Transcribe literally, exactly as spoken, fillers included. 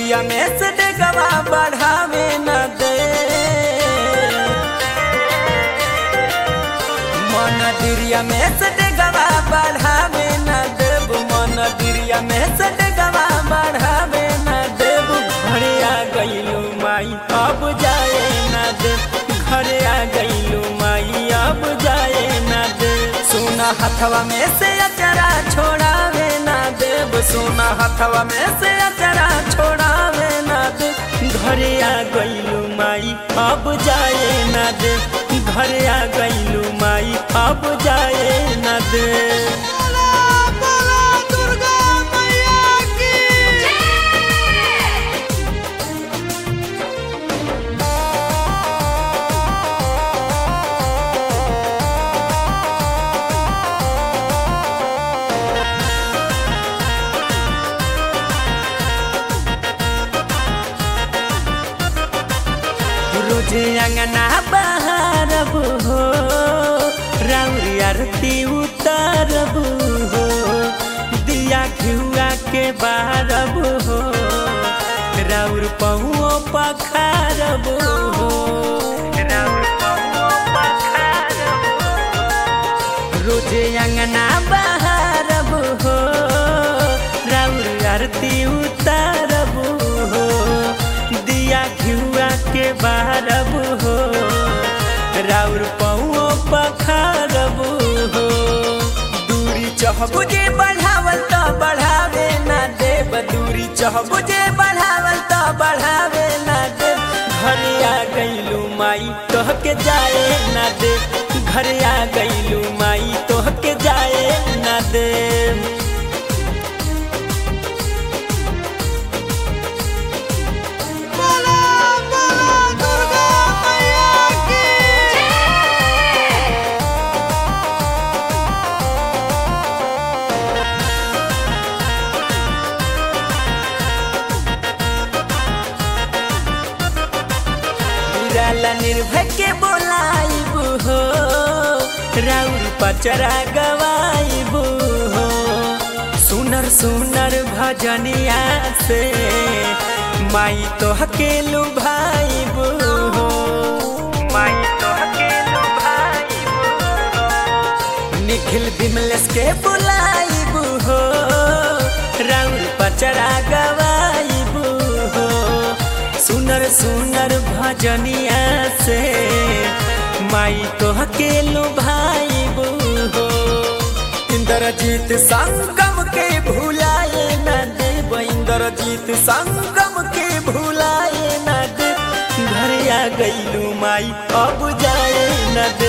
दिरिया में से डेगवा बढ़ावे न दे, मन दिरिया में से डेगवा बढ़ावे न देब, मन दिरिया में से डेगवा बढ़ावे न देब। घरे आ गइलू माई अब जाए न दे, घरे आ गइलू माई अब जाए न दे। सोना हथवा में से अचरा छोड़ावे न देब, सोना हथवा में से अचरा छोड़ावे न दे। घरे आ गइलू माई अब जाए न दे, घरे आ गइलू माई अब जाए न दे। रोजे अंगना बहारब हो, राउरी आरती उतारब हो, दिया घिउआ के बारब हो, राउर पहुओ पखारब हो, राउर पहुओ पखारब हो। रोजे अंगना बहारब हो, राउर आरती उतारब हो, दिया घिउआ के बारब हो, राउर पहुओ पखारब हो। दूरी चहबु जे बढ़ावल तो बढ़ावे न देब, दूरी चहबु जे बढ़ावल तो बढ़ावे न देब। घरे आ गइलू माई तोहके जाए न दे, घरे आ गइलू माई तोहके जाए न दे। निर्भय के बोलाइब हो, राउर पचरा गवाइब हो, सुनर सुनर भजनिया से माई तोहके लुभाइब हो, माई तोहके लुभाइब हो। निखिल बिमलेश के बोलाइब हो, राउर पचरा गवाइब हो, सुनर सुनर भजनिया से माई तोहके लुभाइब हो। इंद्रजीत संगम के भुलाए न देब, इंद्रजीत संगम के भुलाए न दे। घरे आ गइलू माई अब जाए न दे,